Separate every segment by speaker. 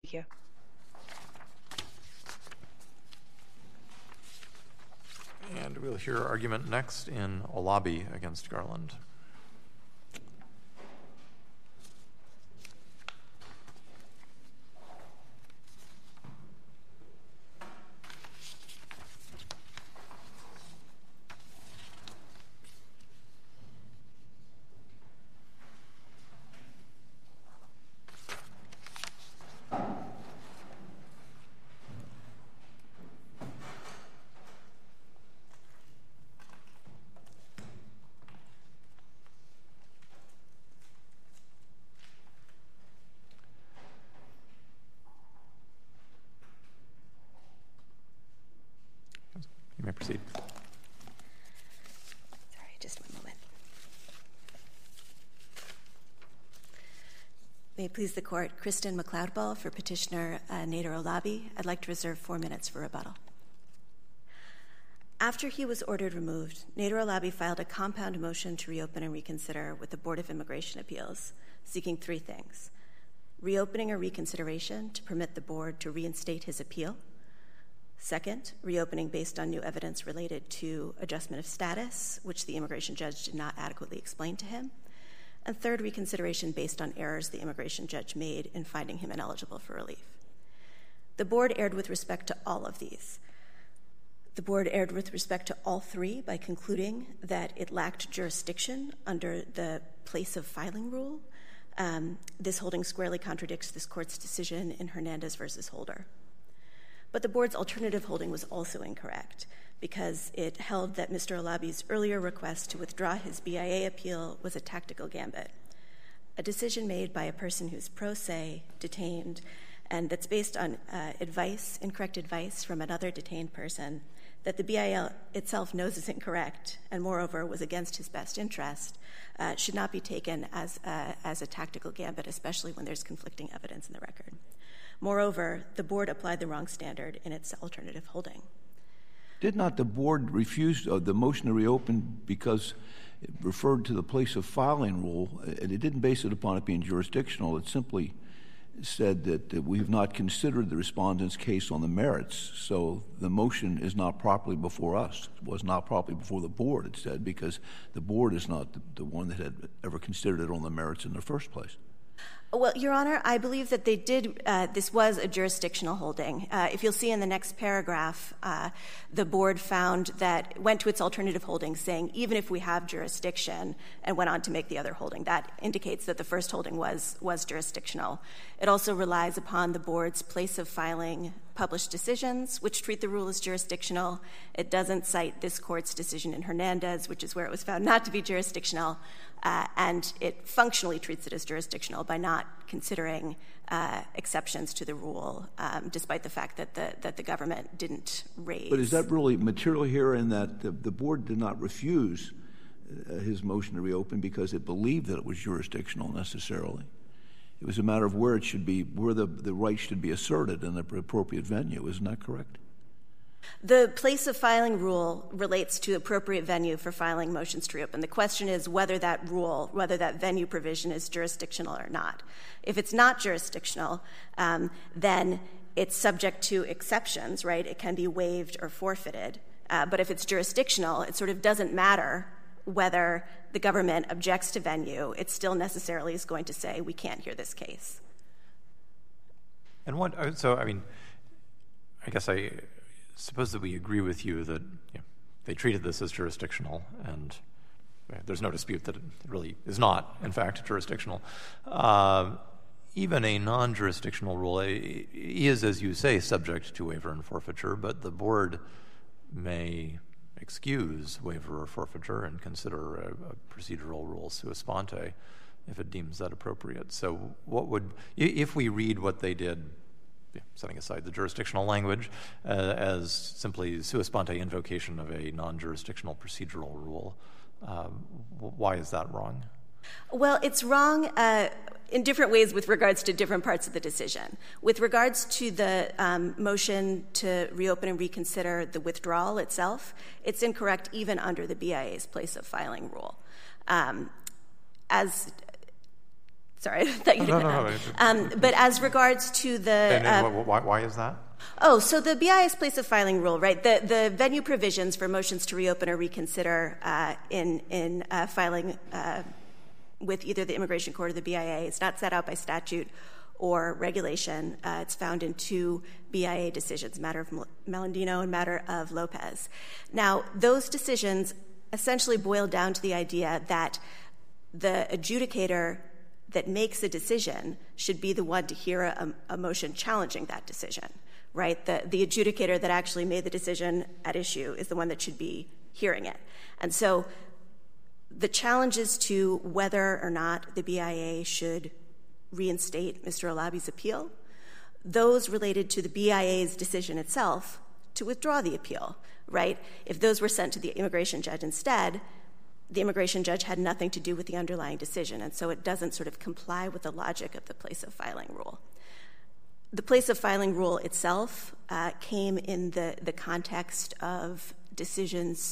Speaker 1: Thank you.
Speaker 2: And we'll hear argument next in Olabi against Garland. You may proceed.
Speaker 3: Sorry, just one moment. May it please the Court, Kristen McLeodball for Petitioner Nader Olabi. I'd like to reserve 4 minutes for rebuttal. After he was ordered removed, Nader Olabi filed a compound motion to reopen and reconsider with the Board of Immigration Appeals, seeking 3 things: reopening or reconsideration to permit the board to reinstate his appeal; second, reopening based on new evidence related to adjustment of status, which the immigration judge did not adequately explain to him; and third, reconsideration based on errors the immigration judge made in finding him ineligible for relief. The board erred with respect to all of these. The board erred with respect to all 3 by concluding that it lacked jurisdiction under the place of filing rule. This holding squarely contradicts this court's decision in Hernandez versus Holder. But the board's alternative holding was also incorrect because it held that Mr. Olabi's earlier request to withdraw his BIA appeal was a tactical gambit, a decision made by a person who's pro se, detained, and that's based on incorrect advice from another detained person that the BIA itself knows is incorrect and moreover was against his best interest, should not be taken as a tactical gambit, especially when there's conflicting evidence in the record. Moreover, the board applied the wrong standard in its alternative holding.
Speaker 4: Did not the board refuse the motion to reopen because it referred to the place of filing rule, and it didn't base it upon it being jurisdictional? It simply said that we have not considered the respondent's case on the merits, so the motion is not properly before us. It was not properly before the board, it said, because the board is not the one that had ever considered it on the merits in the first place.
Speaker 3: Well, Your Honor, I believe that they did. This was a jurisdictional holding. If you'll see in the next paragraph, the board went to its alternative holding saying even if we have jurisdiction, and went on to make the other holding. That indicates that the first holding was jurisdictional. It also relies upon the board's place of filing published decisions, which treat the rule as jurisdictional. It doesn't cite this court's decision in Hernandez, which is where it was found not to be jurisdictional, and it functionally treats it as jurisdictional by not considering exceptions to the rule, despite the fact that the government didn't raise.
Speaker 4: But is that really material here in that the board did not refuse his motion to reopen because it believed that it was jurisdictional necessarily? It was a matter of where it should be, where the right should be asserted in the appropriate venue. Isn't that correct?
Speaker 3: The place of filing rule relates to appropriate venue for filing motions to reopen. The question is whether that venue provision is jurisdictional or not. If it's not jurisdictional, then it's subject to exceptions, right? It can be waived or forfeited. But if it's jurisdictional, it sort of doesn't matter whether the government objects to venue. It still necessarily is going to say we can't hear this case.
Speaker 2: And I guess I suppose that we agree with you that they treated this as jurisdictional, and there's no dispute that it really is not, in fact, jurisdictional. Even a non-jurisdictional rule is, as you say, subject to waiver and forfeiture, but the board may excuse waiver or forfeiture and consider a procedural rule sua sponte if it deems that appropriate. So if we read what they did, setting aside the jurisdictional language, as simply sua sponte invocation of a non-jurisdictional procedural rule, why is that wrong?
Speaker 3: Well, it's wrong in different ways with regards to different parts of the decision. With regards to the motion to reopen and reconsider the withdrawal itself, it's incorrect even under the BIA's place of filing rule. As Sorry, I thought you didn't. But as regards to the...
Speaker 2: And why is that?
Speaker 3: So the BIA's place of filing rule, right? The venue provisions for motions to reopen or reconsider in filing with either the Immigration Court or the BIA, it's not set out by statute or regulation. It's found in 2 BIA decisions, matter of Melandino and matter of Lopez. Now, those decisions essentially boil down to the idea that the adjudicator that makes a decision should be the one to hear a motion challenging that decision, right? The adjudicator that actually made the decision at issue is the one that should be hearing it. And so the challenges to whether or not the BIA should reinstate Mr. Olabi's appeal, those related to the BIA's decision itself to withdraw the appeal, right? If those were sent to the immigration judge instead, the immigration judge had nothing to do with the underlying decision, and so it doesn't sort of comply with the logic of the place of filing rule. The place of filing rule itself came in the context of decisions,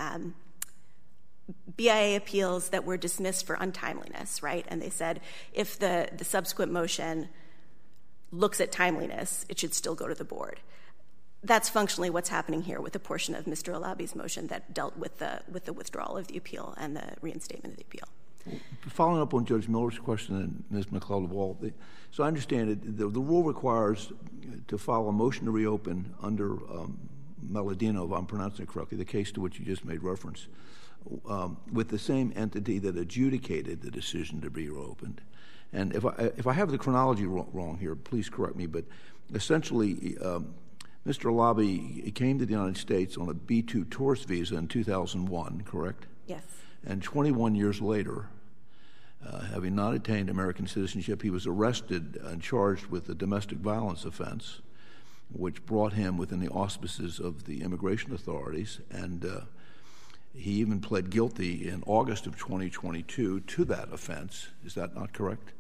Speaker 3: BIA appeals that were dismissed for untimeliness, right? And they said if the subsequent motion looks at timeliness, it should still go to the board. That's functionally what's happening here with a portion of Mr. Olabi's motion that dealt with the withdrawal of the appeal and the reinstatement of the appeal.
Speaker 4: Following up on Judge Miller's question and Ms. McLeod-Wall, so I understand it, the rule requires to file a motion to reopen under Melandino, if I'm pronouncing it correctly, the case to which you just made reference, with the same entity that adjudicated the decision to be reopened. And if I have the chronology wrong here, please correct me, but essentially Mr. Olabi came to the United States on a B-2 tourist visa in 2001, correct?
Speaker 3: Yes.
Speaker 4: And 21 years later, having not attained American citizenship, he was arrested and charged with a domestic violence offense, which brought him within the auspices of the immigration authorities, and he even pled guilty in August of 2022 to that offense. Is that not correct?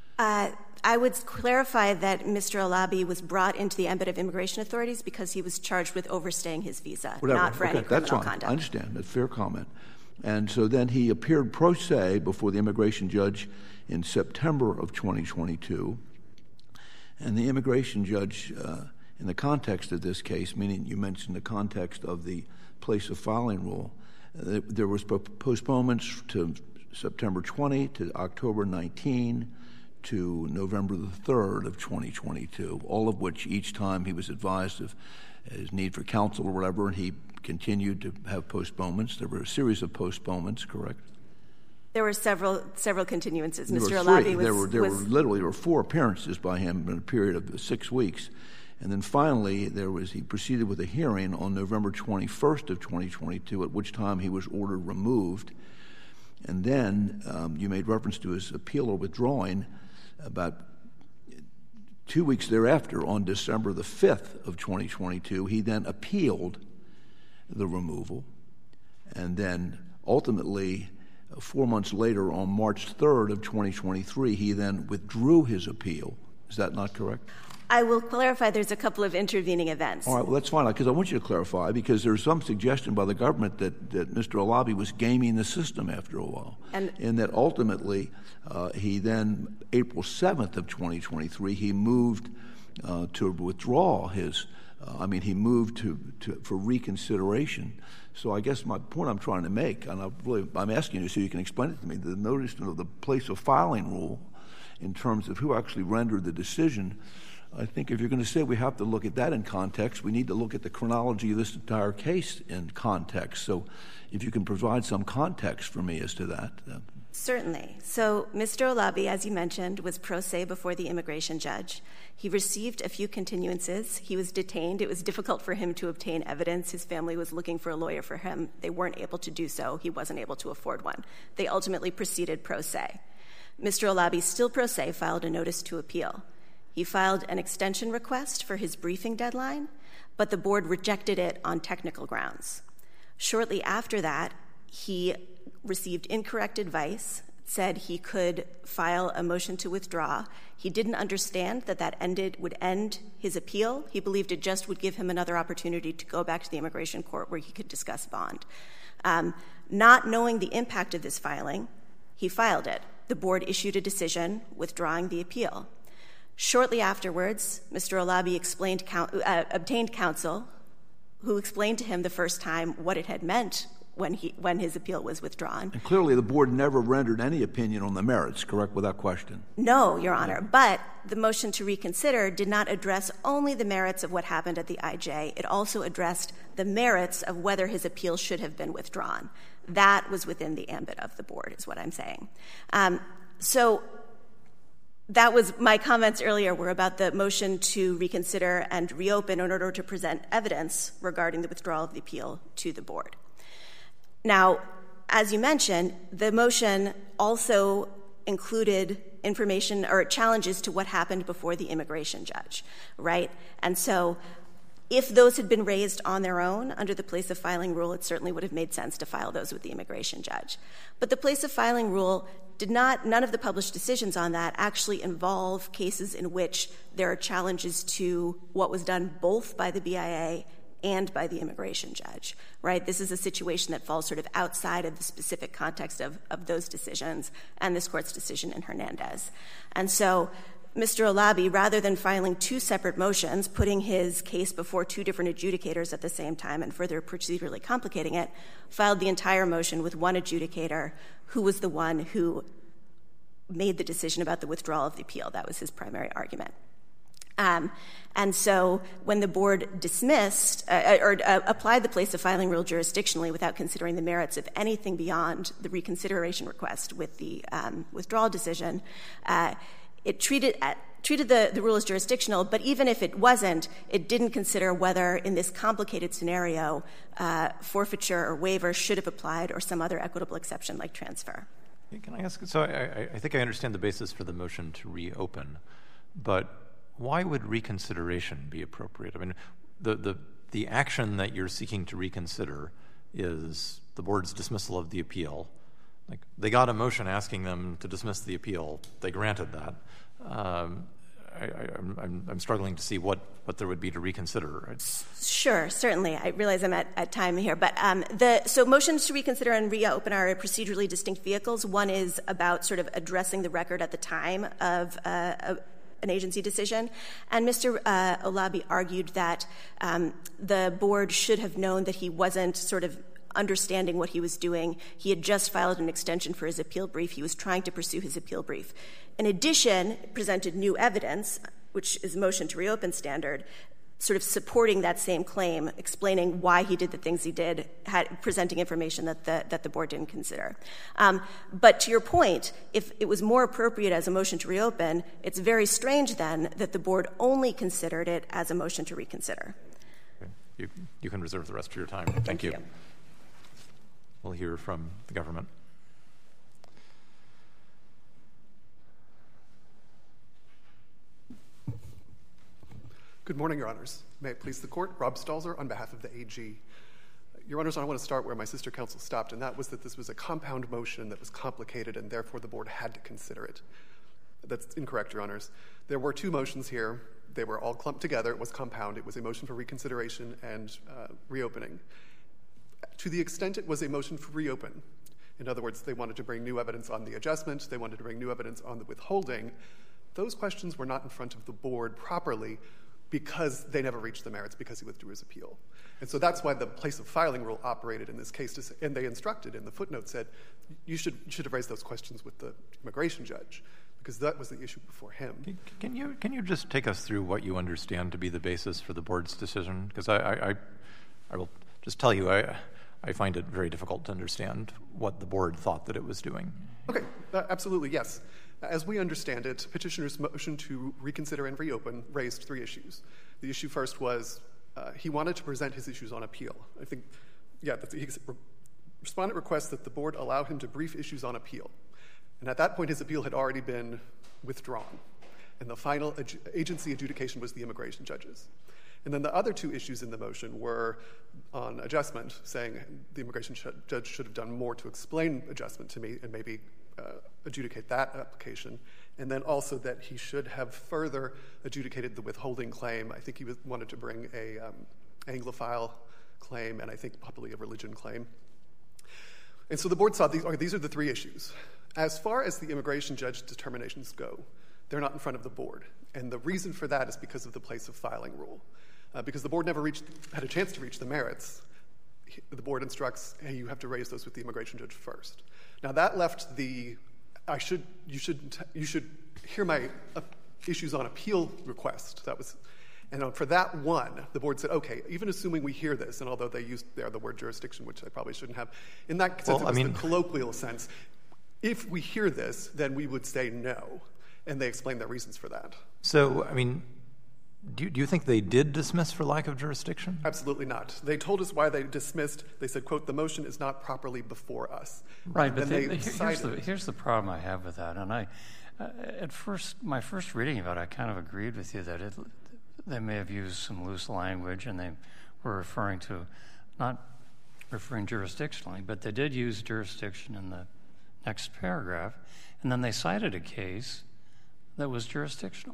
Speaker 3: I would clarify that Mr. Olabi was brought into the ambit of immigration authorities because he was charged with overstaying his visa, not for any criminal conduct.
Speaker 4: I understand. That's a fair comment. And so then he appeared pro se before the immigration judge in September of 2022. And the immigration judge, in the context of this case, meaning you mentioned the context of the place of filing rule, there was postponements to September 20, to October 19, to November the 3rd of 2022, all of which each time he was advised of his need for counsel or whatever, and he continued to have postponements. There were a series of postponements, correct?
Speaker 3: There were several continuances.
Speaker 4: Mr. Olabi there were 4 appearances by him in a period of 6 weeks. And then finally, he proceeded with a hearing on November 21st of 2022, at which time he was ordered removed. And then you made reference to his appeal or withdrawing. About 2 weeks thereafter, on December the 5th of 2022, he then appealed the removal. And then ultimately, 4 months later, on March 3rd of 2023, he then withdrew his appeal. Is that not correct?
Speaker 3: I will clarify there's a couple of intervening events.
Speaker 4: All right, well, that's fine, because I want you to clarify, because there's some suggestion by the government that Mr. Olabi was gaming the system after a while, and that ultimately he then, April 7th of 2023, he moved to withdraw his, he moved for reconsideration. So I guess my point I'm trying to make, and I'm asking you so you can explain it to me, the notice of the place of filing rule in terms of who actually rendered the decision. I think if you're going to say we have to look at that in context, we need to look at the chronology of this entire case in context. So if you can provide some context for me as to that.
Speaker 3: Certainly. So Mr. Olabi, as you mentioned, was pro se before the immigration judge. He received a few continuances. He was detained. It was difficult for him to obtain evidence. His family was looking for a lawyer for him. They weren't able to do so. He wasn't able to afford one. They ultimately proceeded pro se. Mr. Olabi, still pro se, filed a notice to appeal. He filed an extension request for his briefing deadline, but the board rejected it on technical grounds. Shortly after that, he received incorrect advice, said he could file a motion to withdraw. He didn't understand that would end his appeal. He believed it just would give him another opportunity to go back to the immigration court where he could discuss bond. Not knowing the impact of this filing, he filed it. the board issued a decision withdrawing the appeal. Shortly afterwards, Mr. Olabi obtained counsel who explained to him the first time what it had meant when his appeal was withdrawn.
Speaker 4: And clearly the board never rendered any opinion on the merits, correct, without question?
Speaker 3: No, Your Honor. But the motion to reconsider did not address only the merits of what happened at the IJ. It also addressed the merits of whether his appeal should have been withdrawn. That was within the ambit of the board, is what I'm saying. So that was my comments earlier were about the motion to reconsider and reopen in order to present evidence regarding the withdrawal of the appeal to the board. Now, as you mentioned, the motion also included information or challenges to what happened before the immigration judge, right? And so if those had been raised on their own under the place of filing rule, it certainly would have made sense to file those with the immigration judge. But the place of filing rule none of the published decisions on that actually involve cases in which there are challenges to what was done both by the BIA and by the immigration judge, right? This is a situation that falls sort of outside of the specific context of those decisions and this court's decision in Hernandez. And so Mr. Olabi, rather than filing two separate motions, putting his case before two different adjudicators at the same time and further procedurally complicating it, filed the entire motion with one adjudicator who was the one who made the decision about the withdrawal of the appeal. That was his primary argument. And so when the board dismissed or applied the place of filing rule jurisdictionally without considering the merits of anything beyond the reconsideration request with the withdrawal decision, it treated the rule as jurisdictional, but even if it wasn't, it didn't consider whether in this complicated scenario forfeiture or waiver should have applied or some other equitable exception like transfer.
Speaker 2: Can I ask, so I think I understand the basis for the motion to reopen, but why would reconsideration be appropriate? I mean, the action that you're seeking to reconsider is the board's dismissal of the appeal. Like, they got a motion asking them to dismiss the appeal. They granted that. I'm struggling to see what there would be to reconsider. Right?
Speaker 3: Sure, certainly. I realize I'm at time here. But so motions to reconsider and reopen are procedurally distinct vehicles. One is about sort of addressing the record at the time of an agency decision. And Mr. Olabi argued that the board should have known that he wasn't sort of understanding what he was doing. He had just filed an extension for his appeal brief. He was trying to pursue his appeal brief. In addition, presented new evidence, which is motion to reopen standard, sort of supporting that same claim, explaining why he did the things he did, presenting information that the board didn't consider. But to your point, if it was more appropriate as a motion to reopen, it's very strange then that the board only considered it as a motion to reconsider.
Speaker 2: Okay. You can reserve the rest of your time. Thank you. We'll hear from the government.
Speaker 1: Good morning, Your Honors. May it please the Court, Rob Stalzer on behalf of the AG. Your Honors, I want to start where my sister counsel stopped, and that was that this was a compound motion that was complicated, and therefore the board had to consider it. That's incorrect, Your Honors. There were two motions here. They were all clumped together. It was compound. It was a motion for reconsideration and reopening. To the extent it was a motion for reopen, in other words, they wanted to bring new evidence on the adjustment, they wanted to bring new evidence on the withholding, those questions were not in front of the board properly because they never reached the merits because he withdrew his appeal. And so that's why the place of filing rule operated in this case, and they instructed in the footnote said, you should have raised those questions with the immigration judge because that was the issue before him.
Speaker 2: Can you just take us through what you understand to be the basis for the board's decision? Because I will just tell you, I find it very difficult to understand what the board thought that it was doing.
Speaker 1: Okay, absolutely, yes. As we understand it, petitioner's motion to reconsider and reopen raised three issues. The issue first was he wanted to present his issues on appeal. I think, respondent requests that the board allow him to brief issues on appeal. And at that point, his appeal had already been withdrawn. And the final agency adjudication was the immigration judges. And then the other two issues in the motion were on adjustment, saying the immigration judge should have done more to explain adjustment to me and maybe adjudicate that application, and then also that he should have further adjudicated the withholding claim. I think he wanted to bring a Anglophile claim and I think probably a religion claim. And so the board saw these are the three issues. As far as the immigration judge determinations go, they're not in front of the board. And the reason for that is because of the place of filing rule. Because the board never had a chance to reach the merits, the board instructs, hey, you have to raise those with the immigration judge first. Now that left you should hear my issues on appeal request. And for that one, the board said, okay, even assuming we hear this, and although they used there the word jurisdiction, which I probably shouldn't have, in that sense, it was the colloquial sense. If we hear this, then we would say no. And they explained their reasons for that.
Speaker 2: So, do you think they did dismiss for lack of jurisdiction?
Speaker 1: Absolutely not. They told us why they dismissed. They said, quote, the motion is not properly before us.
Speaker 5: Right, but here's the problem I have with that. And my first reading of it, I kind of agreed with you that they may have used some loose language and they were not referring jurisdictionally, but they did use jurisdiction in the next paragraph. And then they cited a case that was jurisdictional.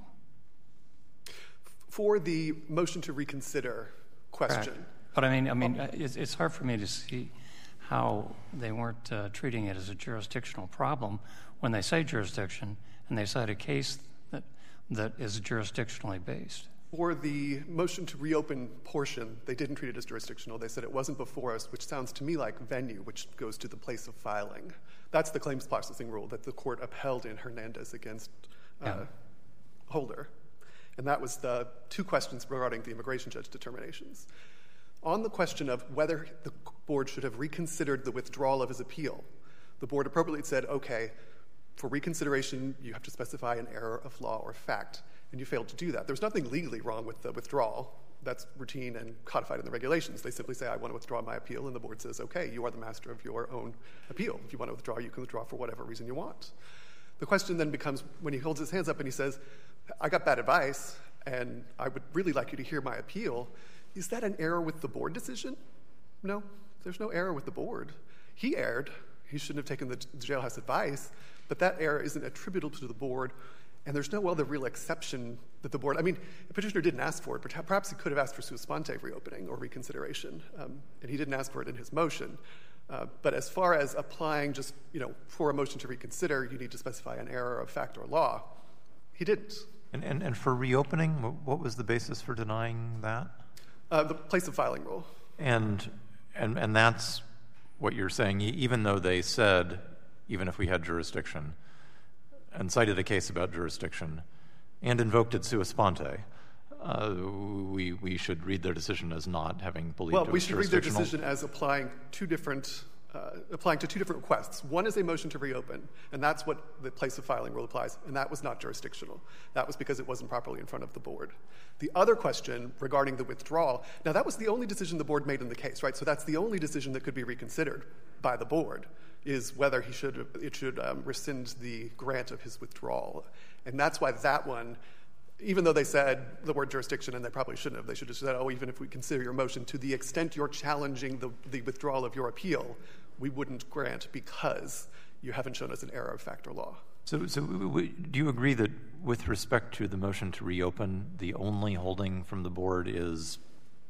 Speaker 1: For the motion to reconsider question.
Speaker 5: Right. But it's hard for me to see how they weren't treating it as a jurisdictional problem when they say jurisdiction and they cite a case that is jurisdictionally based.
Speaker 1: For the motion to reopen portion, they didn't treat it as jurisdictional. They said it wasn't before us, which sounds to me like venue, which goes to the place of filing. That's the claims processing rule that the court upheld in Hernandez against Holder. And that was the two questions regarding the immigration judge determinations. On the question of whether the board should have reconsidered the withdrawal of his appeal, the board appropriately said, okay, for reconsideration, you have to specify an error of law or fact, and you failed to do that. There's nothing legally wrong with the withdrawal. That's routine and codified in the regulations. They simply say, I want to withdraw my appeal, and the board says, okay, you are the master of your own appeal. If you want to withdraw, you can withdraw for whatever reason you want. The question then becomes, when he holds his hands up and he says, I got bad advice, and I would really like you to hear my appeal, is that an error with the board decision? No, there's no error with the board. He erred. He shouldn't have taken the jailhouse advice, but that error isn't attributable to the board, and there's no other real exception that the board, the petitioner didn't ask for it, but perhaps he could have asked for sua sponte reopening or reconsideration, and he didn't ask for it in his motion. But as far as applying just, for a motion to reconsider, you need to specify an error of fact or law. He didn't.
Speaker 2: And for reopening, what was the basis for denying that?
Speaker 1: The place of filing rule.
Speaker 2: And that's what you're saying, even though they said, even if we had jurisdiction, and cited a case about jurisdiction, and invoked it sua sponte, we should read their decision as not having believed it was jurisdictional? Well,
Speaker 1: we should read their decision as applying to two different requests. One is a motion to reopen, and that's what the place of filing rule applies, and that was not jurisdictional. That was because it wasn't properly in front of the board. The other question regarding the withdrawal, now that was the only decision the board made in the case, right? So that's the only decision that could be reconsidered by the board, is whether it should rescind the grant of his withdrawal. And that's why that one, even though they said the word jurisdiction, and they probably shouldn't have, they should have said, even if we consider your motion to the extent you're challenging the withdrawal of your appeal, we wouldn't grant because you haven't shown us an error of fact or law.
Speaker 2: So do you agree that with respect to the motion to reopen, the only holding from the board is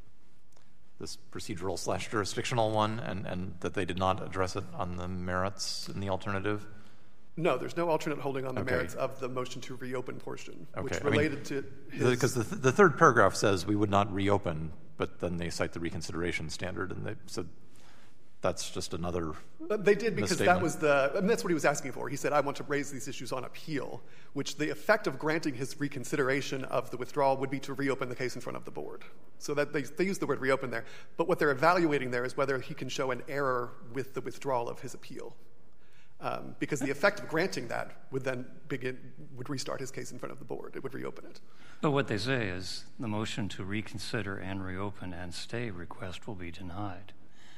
Speaker 2: this procedural/jurisdictional one, and that they did not address it on the merits in the alternative?
Speaker 1: No, there's no alternate holding on the merits of the motion to reopen portion, which related to his...
Speaker 2: Because the third paragraph says we would not reopen, but then they cite the reconsideration standard, and they said that's just another
Speaker 1: They did because
Speaker 2: misstatement.
Speaker 1: that was that's what he was asking for. He said, I want to raise these issues on appeal, which the effect of granting his reconsideration of the withdrawal would be to reopen the case in front of the board. So that they used the word reopen there. But what they're evaluating there is whether he can show an error with the withdrawal of his appeal. Because the effect of granting that would then would restart his case in front of the board. It would reopen it.
Speaker 5: But what they say is the motion to reconsider and reopen and stay request will be denied.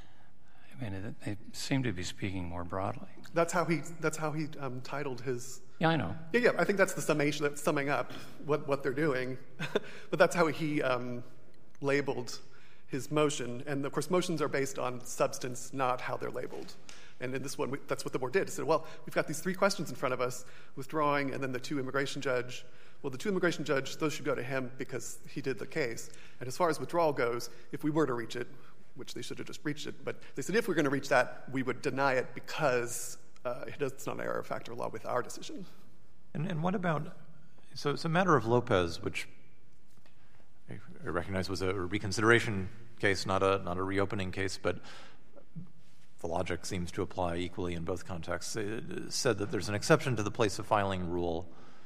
Speaker 5: They seem to be speaking more broadly.
Speaker 1: That's how he titled his...
Speaker 5: Yeah, I know.
Speaker 1: Yeah, I think that's the summation, that's summing up what they're doing. But that's how he labeled his motion. And, of course, motions are based on substance, not how they're labeled. And in this one, that's what the board did. It said, well, we've got these three questions in front of us, withdrawing, and then the two immigration judge. Well, the two immigration judge, those should go to him because he did the case. And as far as withdrawal goes, if we were to reach it, which they should have just reached it. But they said if we're going to reach that, we would deny it because it's not an error of fact or law with our decision.
Speaker 2: And what about, so it's a matter of Lopez, which I recognize was a reconsideration case, not a reopening case, but the logic seems to apply equally in both contexts. It said that there's an exception to the place of filing rule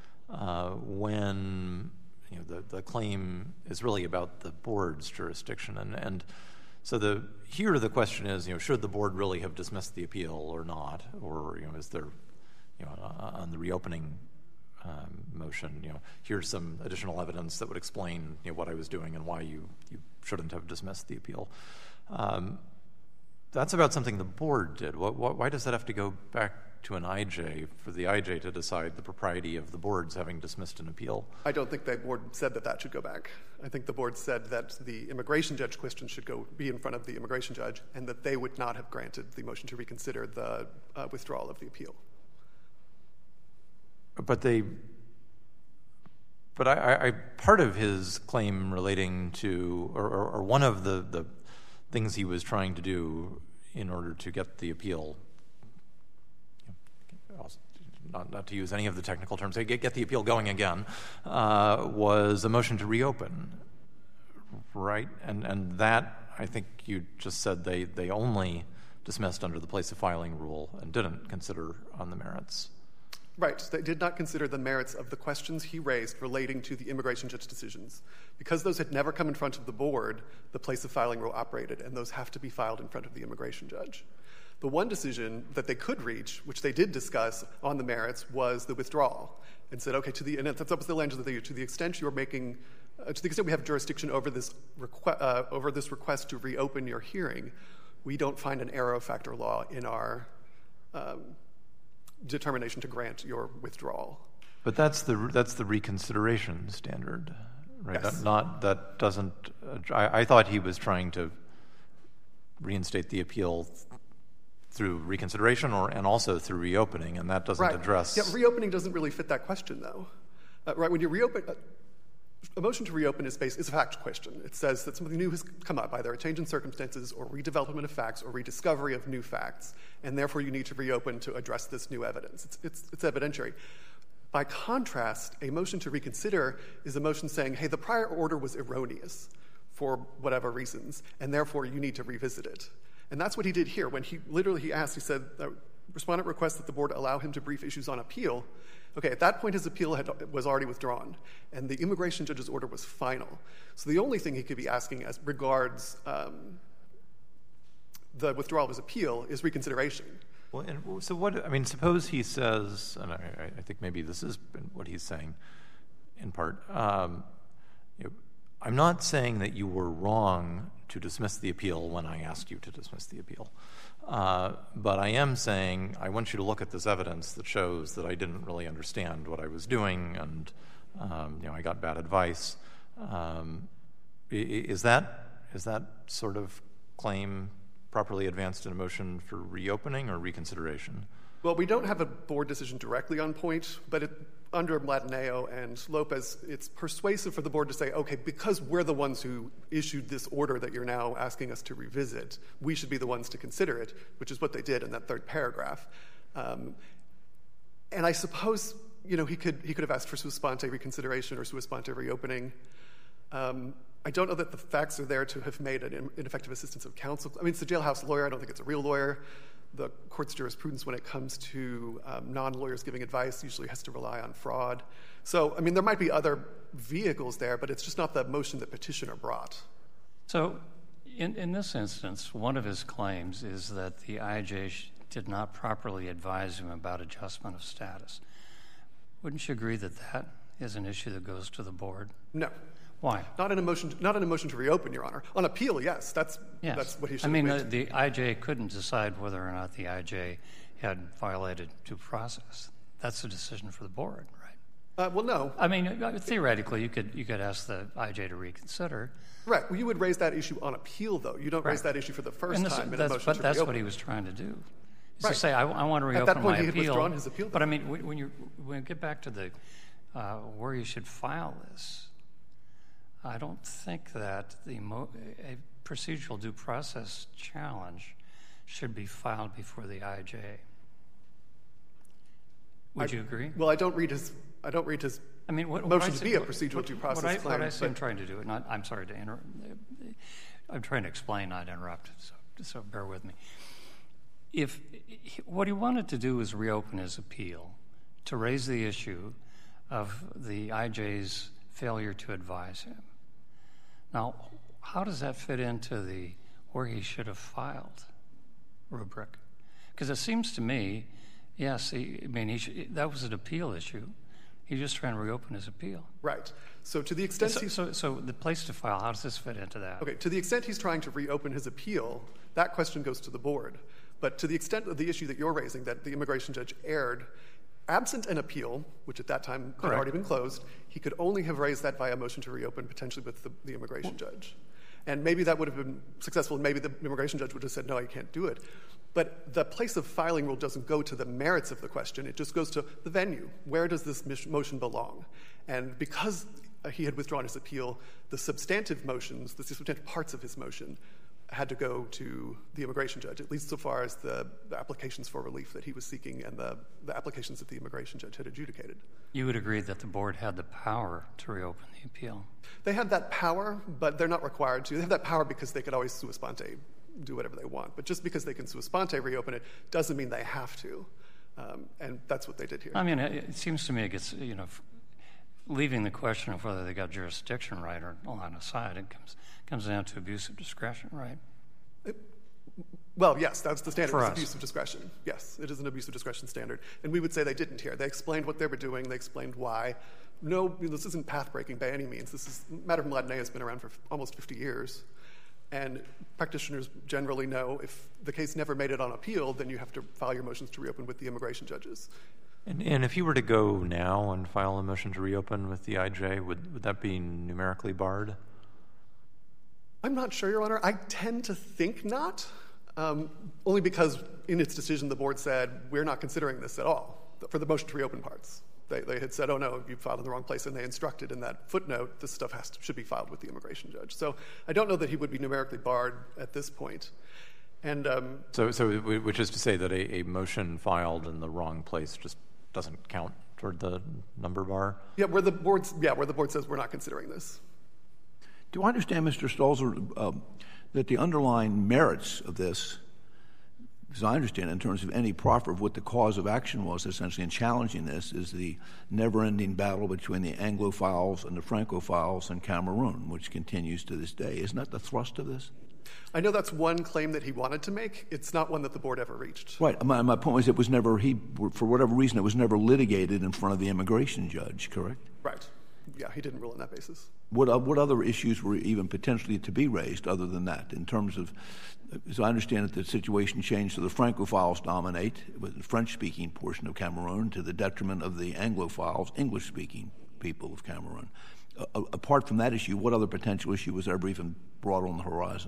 Speaker 2: when the claim is really about the board's jurisdiction. And so here the question is, should the board really have dismissed the appeal or not? Or is there, on the reopening motion, here's some additional evidence that would explain what I was doing and why you shouldn't have dismissed the appeal. That's about something the board did. Why does that have to go back to an IJ for the IJ to decide the propriety of the board's having dismissed an appeal?
Speaker 1: I don't think the board said that should go back. I think the board said that the immigration judge question should be in front of the immigration judge and that they would not have granted the motion to reconsider the withdrawal of the appeal. But
Speaker 2: I part of his claim relating to, or one of the things he was trying to do in order to get the appeal, not to use any of the technical terms, get the appeal going again, was a motion to reopen, right? And that, I think you just said they only dismissed under the place of filing rule and didn't consider on the merits.
Speaker 1: Right. They did not consider the merits of the questions he raised relating to the immigration judge decisions. Because those had never come in front of the board, the place of filing rule operated, and those have to be filed in front of the immigration judge. The one decision that they could reach, which they did discuss on the merits, was the withdrawal, and said, okay, and that's up to the language of the to the extent you're making, to the extent we have jurisdiction over this request to reopen your hearing, we don't find an error of fact or law in our determination to grant your withdrawal.
Speaker 2: But that's the reconsideration standard, right?
Speaker 1: Yes.
Speaker 2: I thought he was trying to reinstate the appeal through reconsideration and also through reopening, and that doesn't address.
Speaker 1: Yeah, reopening doesn't really fit that question, though. Right? When you reopen, a motion to reopen is a fact question. It says that something new has come up, either a change in circumstances or redevelopment of facts or rediscovery of new facts, and therefore you need to reopen to address this new evidence. It's evidentiary. By contrast, a motion to reconsider is a motion saying, hey, the prior order was erroneous for whatever reasons, and therefore you need to revisit it. And that's what he did here. When he asked, he said, respondent requests that the board allow him to brief issues on appeal. Okay, at that point his appeal was already withdrawn, and the immigration judge's order was final. So the only thing he could be asking as regards the withdrawal of his appeal is reconsideration.
Speaker 2: Well, and so what, I mean, suppose he says, and I think maybe this is what he's saying in part, I'm not saying that you were wrong to dismiss the appeal when I asked you to dismiss the appeal. But I am saying I want you to look at this evidence that shows that I didn't really understand what I was doing and I got bad advice. Is that sort of claim properly advanced in a motion for reopening or reconsideration?
Speaker 1: Well, we don't have a board decision directly on point, but under Mladenio and Lopez, it's persuasive for the board to say, okay, because we're the ones who issued this order that you're now asking us to revisit, we should be the ones to consider it, which is what they did in that third paragraph. And I suppose, he could have asked for sua sponte reconsideration or sua sponte reopening. I don't know that the facts are there to have made an ineffective assistance of counsel. I mean, it's a jailhouse lawyer. I don't think it's a real lawyer. The court's jurisprudence when it comes to non-lawyers giving advice usually has to rely on fraud. So, I mean, there might be other vehicles there, but it's just not the motion that petitioner brought.
Speaker 5: So, in this instance, one of his claims is that the IJ did not properly advise him about adjustment of status. Wouldn't you agree that that is an issue that goes to the board?
Speaker 1: No.
Speaker 5: Why?
Speaker 1: Not in a motion to reopen, Your Honor. On appeal, yes, that's what he should have made.
Speaker 5: The IJ couldn't decide whether or not the IJ had violated due process. That's a decision for the board, right?
Speaker 1: Well, no.
Speaker 5: I mean, theoretically, you could ask the IJ to reconsider.
Speaker 1: Right. Well, you would raise that issue on appeal, though. You don't raise that issue for the first time in a motion to reopen.
Speaker 5: But that's what he was trying to do. Is
Speaker 1: right.
Speaker 5: to say, I want to reopen my appeal.
Speaker 1: At that point, he had withdrawn his appeal.
Speaker 5: But I mean, when you get back to the where you should file this, I don't think that a procedural due process challenge should be filed before the IJ. Would you agree?
Speaker 1: Well, I don't read his motion to be a procedural due process claim.
Speaker 5: What I see him trying to do, and I'm sorry to interrupt. I'm trying to explain, not interrupt, so bear with me. If what he wanted to do was reopen his appeal to raise the issue of the IJ's failure to advise him. Now, how does that fit into the where he should have filed rubric? Because it seems to me, yes, that was an appeal issue. He's just trying to reopen his appeal.
Speaker 1: Right. So to the extent
Speaker 5: so the place to file, how does this fit into that?
Speaker 1: Okay, to the extent he's trying to reopen his appeal, that question goes to the board. But to the extent of the issue that you're raising, that the immigration judge erred, absent an appeal, which at that time had already been closed, he could only have raised that via motion to reopen, potentially with the immigration judge. And maybe that would have been successful, and maybe the immigration judge would have said, no, you can't do it. But the place of filing rule doesn't go to the merits of the question. It just goes to the venue. Where does this motion belong? And because he had withdrawn his appeal, the substantive motions, the substantive parts of his motion, had to go to the immigration judge, at least so far as the applications for relief that he was seeking and the applications that the immigration judge had adjudicated.
Speaker 5: You would agree that the board had the power to reopen the appeal?
Speaker 1: They had that power, but they're not required to. They have that power because they could always sua sponte, do whatever they want. But just because they can sua sponte reopen it doesn't mean they have to. And that's what they did here.
Speaker 5: I mean, it seems to me it gets, leaving the question of whether they got jurisdiction right or on aside, it comes down to abuse of discretion, right?
Speaker 1: Well, yes, that's the standard.
Speaker 5: For
Speaker 1: it's
Speaker 5: us.
Speaker 1: Abuse of discretion. Yes, it is an abuse of discretion standard. And we would say they didn't here. They explained what they were doing. They explained why. No, this isn't path-breaking by any means. Matter of Mladenea has been around for almost 50 years. And practitioners generally know if the case never made it on appeal, then you have to file your motions to reopen with the immigration judges.
Speaker 2: And if you were to go now and file a motion to reopen with the IJ, would that be numerically barred?
Speaker 1: I'm not sure, Your Honor. I tend to think not, only because in its decision the board said, we're not considering this at all for the motion to reopen parts. They had said, oh, no, you filed in the wrong place, and they instructed in that footnote this stuff should be filed with the immigration judge. So I don't know that he would be numerically barred at this point. And
Speaker 2: So which is to say that a motion filed in the wrong place just doesn't count toward the number bar?
Speaker 1: Yeah, where the board says we're not considering this.
Speaker 4: Do I understand, Mr. Stalzer, that the underlying merits of this, as I understand in terms of any proffer of what the cause of action was essentially in challenging this, is the never-ending battle between the Anglophiles and the Francophiles in Cameroon, which continues to this day. Isn't that the thrust of this?
Speaker 1: I know that's one claim that he wanted to make. It's not one that the board ever reached.
Speaker 4: Right. My point was it was never, for whatever reason, it was never litigated in front of the immigration judge, correct?
Speaker 1: Right. Yeah, he didn't rule on that basis.
Speaker 4: What other issues were even potentially to be raised other than that in terms of, as I understand it, the situation changed so the Francophiles dominate with the French-speaking portion of Cameroon to the detriment of the Anglophiles, English-speaking people of Cameroon. Apart from that issue, what other potential issue was ever even brought on the horizon?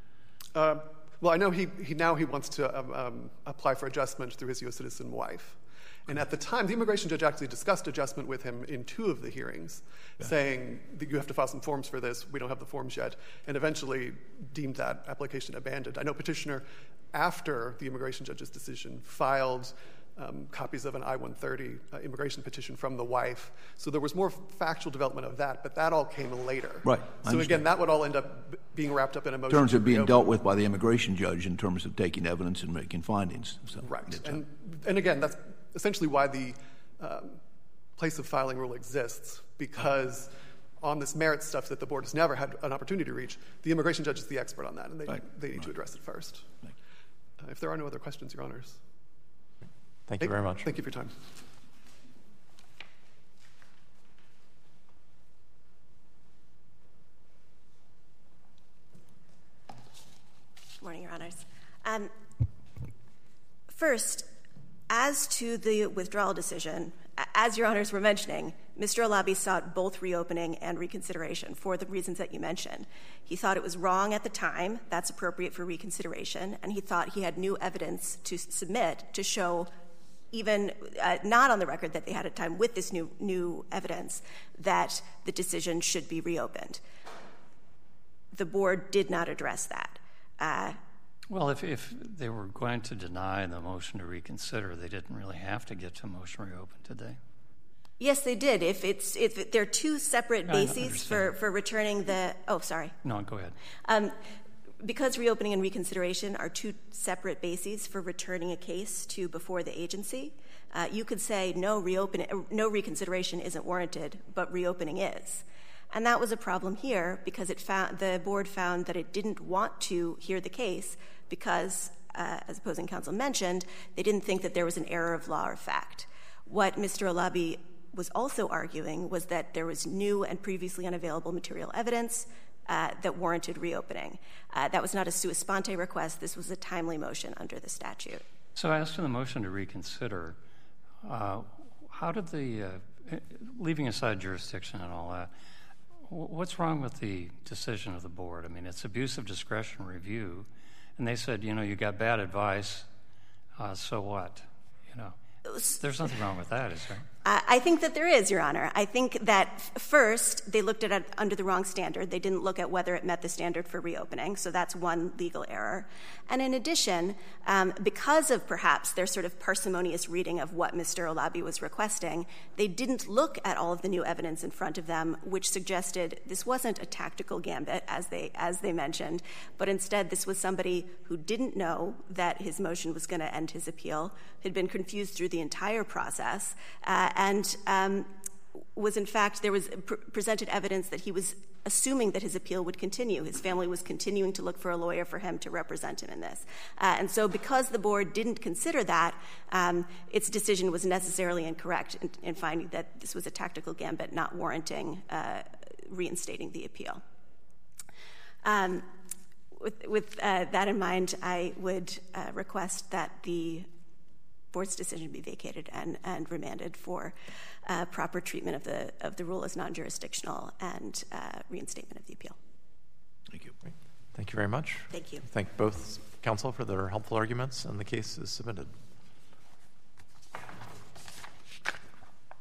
Speaker 1: Well, I know he wants to apply for adjustment through his U.S. citizen wife. And at the time, the immigration judge actually discussed adjustment with him in 2 of the hearings, saying that you have to file some forms for this. We don't have the forms yet, and eventually deemed that application abandoned. I know petitioner, after the immigration judge's decision, filed copies of an I-130 immigration petition from the wife. So there was more factual development of that, but that all came later.
Speaker 4: Right.
Speaker 1: So again, that would all end up being wrapped up in a motion.
Speaker 4: In terms of being dealt with by the immigration judge in terms of taking evidence and making findings. So,
Speaker 1: right. And again, that's essentially why the place of filing rule exists, because on this merit stuff that the board has never had an opportunity to reach, the immigration judge is the expert on that, and they need to address it first. If there are no other questions, Your Honors.
Speaker 2: Thank you very much.
Speaker 1: Thank you for your time.
Speaker 3: Good morning, Your Honors. First, as to the withdrawal decision, as Your Honors were mentioning, Mr. Alabi sought both reopening and reconsideration for the reasons that you mentioned. He thought it was wrong at the time, that's appropriate for reconsideration, and he thought he had new evidence to submit to show even not on the record that they had at time with this new evidence, that the decision should be reopened. The board did not address that.
Speaker 5: Well, if they were going to deny the motion to reconsider, they didn't really have to get to a motion to reopen, did they?
Speaker 3: Yes, they did. If there are two separate bases for returning the — oh, sorry.
Speaker 5: No, go ahead.
Speaker 3: Because reopening and reconsideration are two separate bases for returning a case to before the agency, you could say no reconsideration isn't warranted, but reopening is. And that was a problem here because the board found that it didn't want to hear the case because, as opposing counsel mentioned, they didn't think that there was an error of law or fact. What Mr. Alabi was also arguing was that there was new and previously unavailable material evidence that warranted reopening. That was not a sua sponte request. This was a timely motion under the statute.
Speaker 5: So as to the motion to reconsider, how did leaving aside jurisdiction and all that, what's wrong with the decision of the board? I mean, it's abuse of discretion review, and they said, you got bad advice, so what? There's nothing wrong with that, is there?
Speaker 3: I think that there is, Your Honor. I think that first they looked at it under the wrong standard. They didn't look at whether it met the standard for reopening, so that's one legal error. And in addition, because of perhaps their sort of parsimonious reading of what Mr. Alabi was requesting, they didn't look at all of the new evidence in front of them, which suggested this wasn't a tactical gambit, as they mentioned, but instead this was somebody who didn't know that his motion was going to end his appeal, had been confused through the entire process, and was in fact, there was presented evidence that he was assuming that his appeal would continue. His family was continuing to look for a lawyer for him to represent him in this. And so because the board didn't consider that, its decision was necessarily incorrect in finding that this was a tactical gambit not warranting reinstating the appeal. With that in mind, I would request that the board's decision be vacated and remanded for proper treatment of the rule as non-jurisdictional and reinstatement of the appeal.
Speaker 2: Thank you. Thank you very much.
Speaker 3: Thank you.
Speaker 2: Thank both counsel for their helpful arguments, and the case is submitted.